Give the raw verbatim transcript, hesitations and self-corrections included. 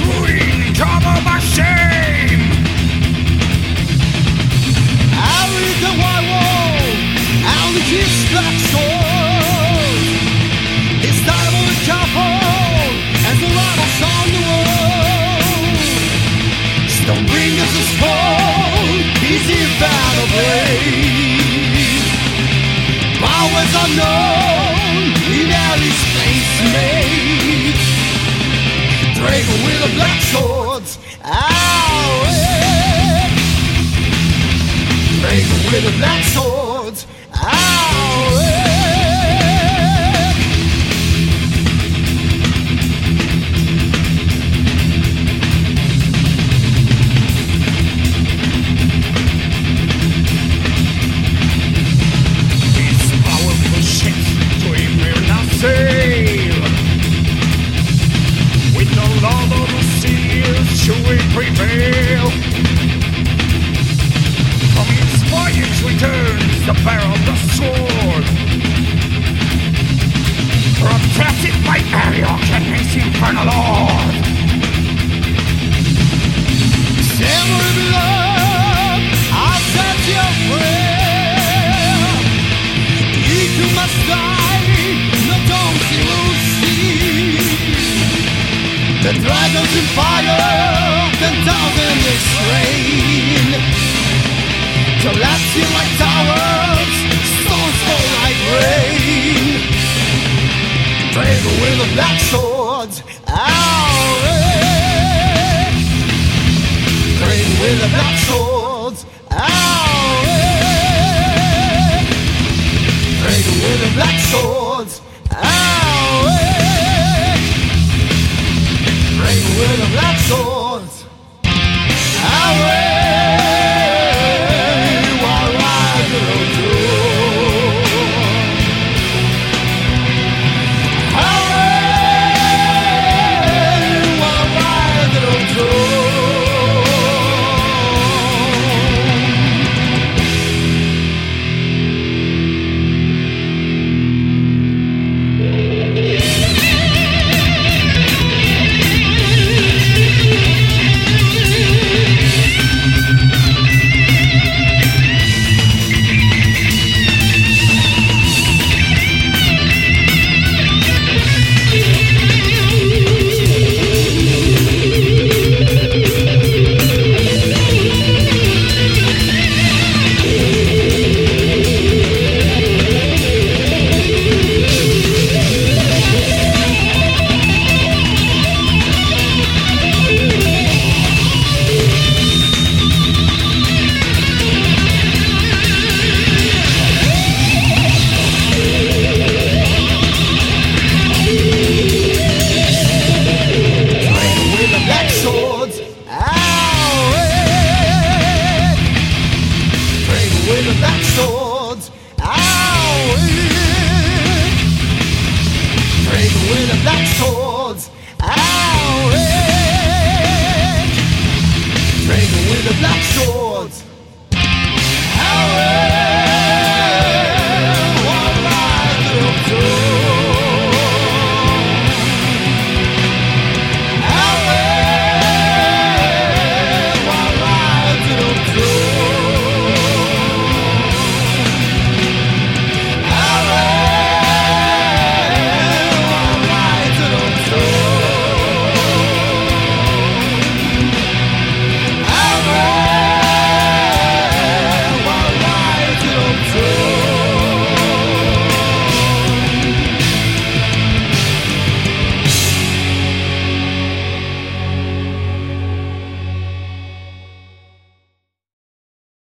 queen, cover my shame. I'll read the white wall, I'll kiss black sword. It's time on the couple as the rivals on the wall. Stormbringers is cold, easy battle blade. Powers unknown, in alley space made. Dragon with the black swords, ow, eh. Dragon with the black swords, ow, eh. Sail with no love of the seas, should we prevail? From its voyage returns the barrel of the sword, protected by Ariok and his infernal lord. Samurai beloved, I'll set your prayer. You too must die, no don't you see. The dragons in fire, ten thousand is slain. Collapsing like towers, stones fall like rain. Dragon with the black swords, ow, eh. Dragon with the black swords, ow, eh. Dragon with the black swords, ow, eh. Dragon with the black swords.